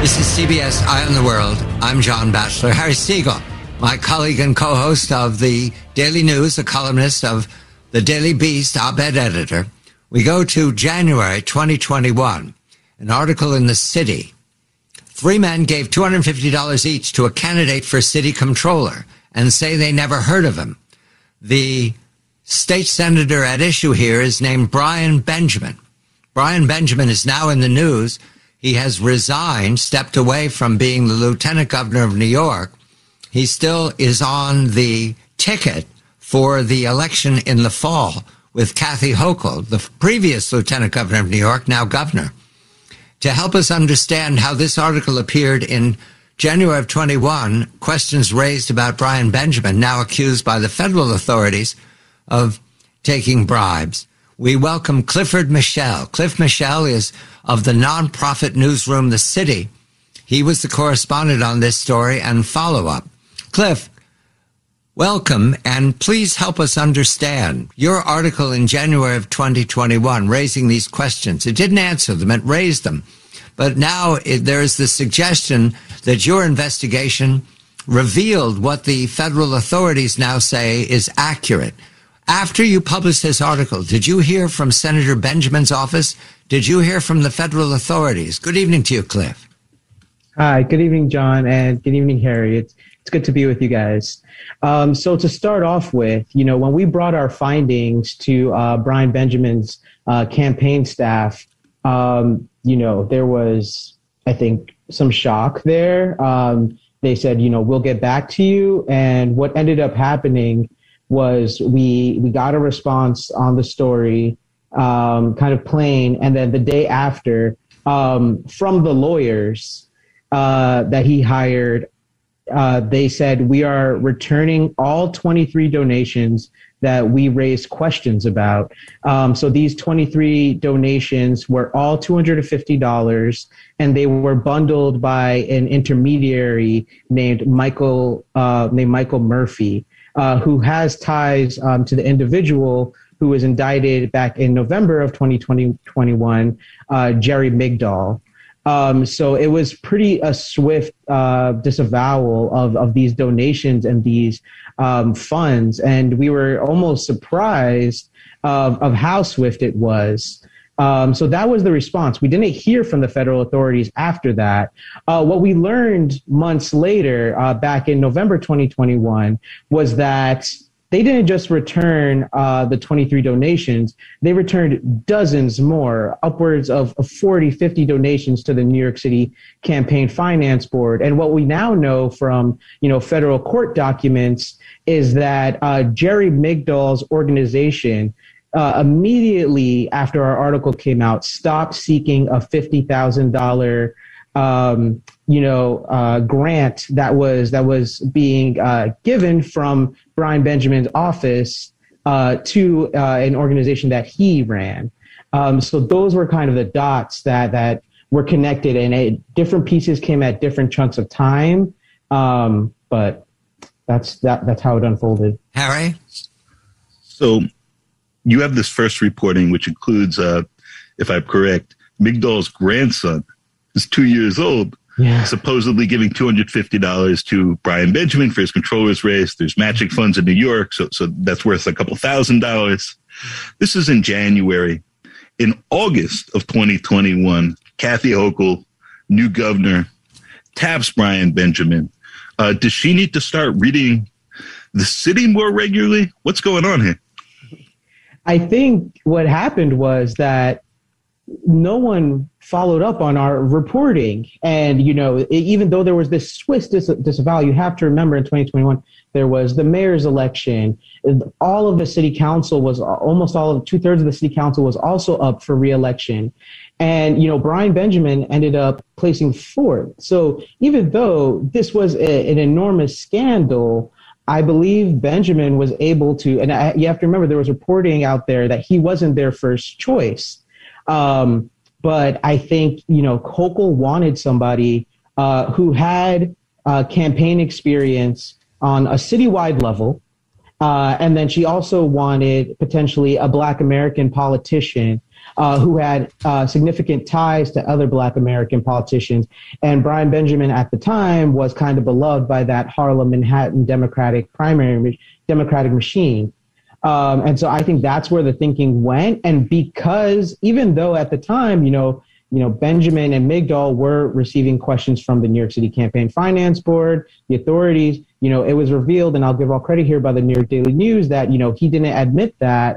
This is CBS Eye on the World. I'm John Batchelor. Harry Siegel, my colleague and co-host of the Daily News, a columnist of the Daily Beast, op-ed editor. We go to January 2021, an article in The City. 3 men gave $250 each to a candidate for city comptroller and say they never heard of him. The state senator at issue here is named Brian Benjamin. Brian Benjamin is now in the news. He has resigned, stepped away from being the lieutenant governor of New York. He still is on the ticket for the election in the fall with Kathy Hochul, the previous lieutenant governor of New York, now governor. To help us understand how this article appeared in January of 21, questions raised about Brian Benjamin, now accused by the federal authorities of taking bribes. We welcome Clifford Michelle. Cliff Michelle is of the nonprofit newsroom The City. He was the correspondent on this story and follow-up. Cliff, welcome, and please help us understand your article in January of 2021 raising these questions. It didn't answer them, it raised them. But now there is the suggestion that your investigation revealed what the federal authorities now say is accurate. After you published this article, did you hear from Senator Benjamin's office? Did you hear from the federal authorities? Good evening to you, Cliff. Hi, good evening, John, and good evening, Harry. It's good to be with you guys. So to start off with, when we brought our findings to Brian Benjamin's campaign staff, there was, I think, some shock there. They said, we'll get back to you. And what ended up happening was we got a response on the story, kind of plain. And then the day after, from the lawyers that he hired, they said, we are returning all 23 donations that we raised questions about. So these 23 donations were all $250, and they were bundled by an intermediary named Michael Murphy, who has ties to the individual who was indicted back in November of 2021, Jerry Migdal. So it was pretty a swift disavowal of these donations and these funds. And we were almost surprised of how swift it was. So that was the response. We didn't hear from the federal authorities after that. What we learned months later, back in November 2021, was that they didn't just return the 23 donations. They returned dozens more, upwards of 40, 50 donations to the New York City Campaign Finance Board. And what we now know from, federal court documents is that Jerry Migdal's organization immediately after our article came out stopped seeking a $50,000 grant that was being given from Brian Benjamin's office to an organization that he ran. So those were kind of the dots that were connected, and different pieces came at different chunks of time. But that's how it unfolded. Harry? So you have this first reporting, which includes, if I'm correct, Migdal's grandson is 2 years old, supposedly giving $250 to Brian Benjamin for his controller's race. There's matching funds in New York, so that's worth a couple $1,000s. This is in January. In August of 2021, Kathy Hochul, new governor, taps Brian Benjamin. Does she need to start reading The City more regularly? What's going on here? I think what happened was that no one followed up on our reporting. And, even though there was this swift disavowal, you have to remember in 2021, there was the mayor's election. All of the city council was almost all of 2/3 of the city council was also up for re-election. And, Brian Benjamin ended up placing fourth. So even though this was an enormous scandal, I believe Benjamin was able to, and you have to remember there was reporting out there that he wasn't their first choice. But I think, Hochul wanted somebody who had campaign experience on a citywide level. And then she also wanted potentially a Black American politician who had significant ties to other Black American politicians. And Brian Benjamin at the time was kind of beloved by that Harlem, Manhattan Democratic machine. And so I think that's where the thinking went. And because even though at the time, Benjamin and Migdal were receiving questions from the New York City Campaign Finance Board, the authorities, it was revealed, and I'll give all credit here by the New York Daily News, that, he didn't admit that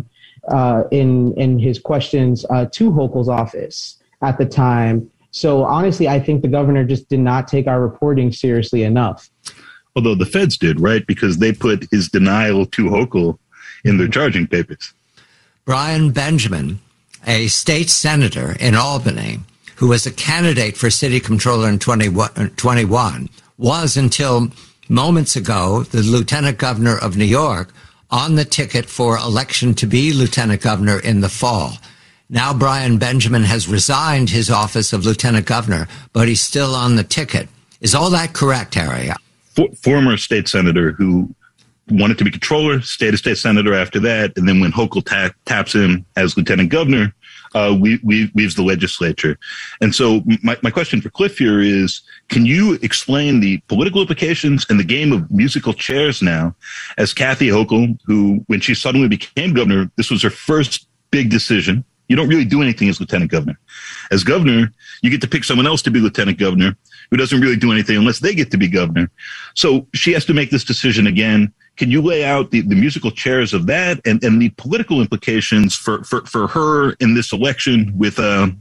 in his questions to Hochul's office at the time. So honestly, I think the governor just did not take our reporting seriously enough. Although the feds did, right? Because they put his denial to Hochul in their charging papers. Brian Benjamin, a state senator in Albany, who was a candidate for city controller in 2021, was until moments ago the lieutenant governor of New York on the ticket for election to be lieutenant governor in the fall. Now Brian Benjamin has resigned his office of lieutenant governor, but he's still on the ticket. Is all that correct, Harry? Former state senator who wanted to be controller, stayed a state senator after that, and then when Hochul taps him as lieutenant governor, leaves the legislature. And so my question for Cliff here is, can you explain the political implications and the game of musical chairs now, as Kathy Hochul, who, when she suddenly became governor, this was her first big decision. You don't really do anything as lieutenant governor. As governor, you get to pick someone else to be lieutenant governor who doesn't really do anything unless they get to be governor. So she has to make this decision again. Can you lay out the musical chairs of that and the political implications for her in this election with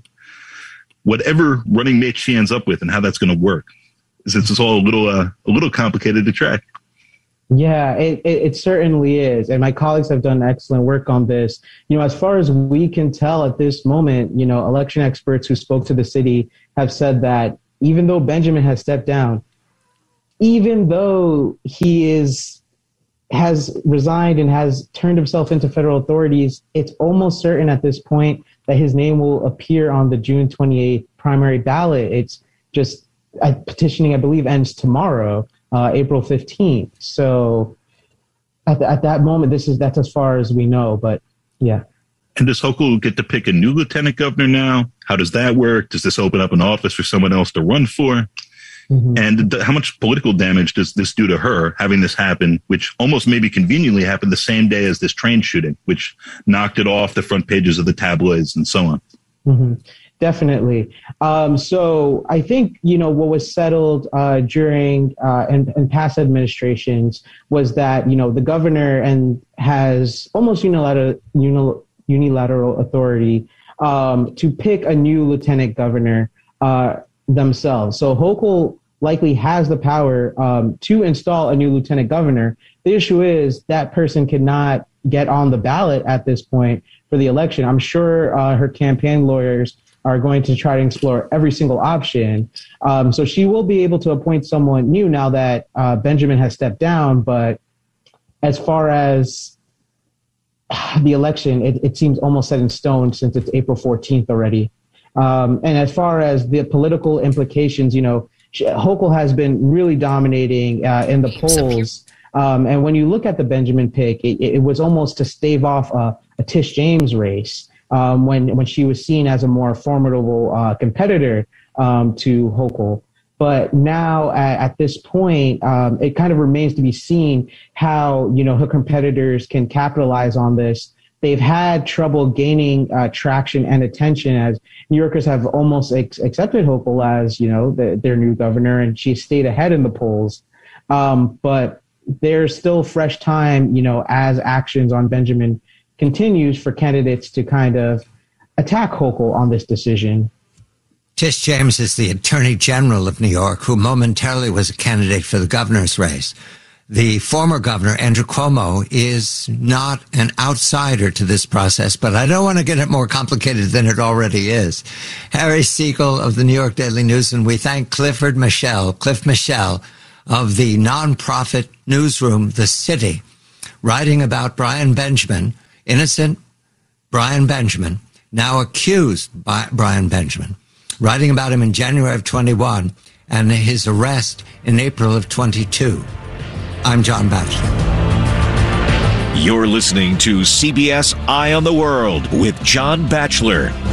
whatever running mate she ends up with and how that's going to work? Since it's all a little complicated to track. Yeah, it certainly is. And my colleagues have done excellent work on this. As far as we can tell at this moment, election experts who spoke to the city have said that even though Benjamin has stepped down, even though he has resigned and has turned himself into federal authorities, it's almost certain at this point that his name will appear on the June 28th primary ballot. It's just petitioning, I believe, ends tomorrow, April 15th. So at that moment, that's as far as we know. But yeah. And does Hochul get to pick a new lieutenant governor now? How does that work? Does this open up an office for someone else to run for? Mm-hmm. And how much political damage does this do to her, having this happen, which almost maybe conveniently happened the same day as this train shooting, which knocked it off the front pages of the tabloids and so on? Mm-hmm. Definitely. So I think, what was settled during and past administrations was that, the governor has almost unilateral authority to pick a new lieutenant governor themselves. So Hochul likely has the power to install a new lieutenant governor. The issue is that person cannot get on the ballot at this point for the election. I'm sure her campaign lawyers are going to try to explore every single option. So she will be able to appoint someone new now that Benjamin has stepped down. But as far as the election, it seems almost set in stone since it's April 14th already. And as far as the political implications, Hochul has been really dominating in the polls. And when you look at the Benjamin pick, it was almost to stave off a Tish James race when she was seen as a more formidable competitor to Hochul. But now at this point, it kind of remains to be seen how, her competitors can capitalize on this. They've had trouble gaining traction and attention as New Yorkers have almost accepted Hochul as, their new governor, and she stayed ahead in the polls. But there's still fresh time, as actions on Benjamin continues for candidates to kind of attack Hochul on this decision. Tish James is the Attorney General of New York, who momentarily was a candidate for the governor's race. The former governor, Andrew Cuomo, is not an outsider to this process, but I don't want to get it more complicated than it already is. Harry Siegel of the New York Daily News, and we thank Cliff Michelle of the nonprofit newsroom, The City, writing about Brian Benjamin, innocent Brian Benjamin, now accused by Brian Benjamin, writing about him in January of 21 and his arrest in April of 22. I'm John Batchelor. You're listening to CBS Eye on the World with John Batchelor.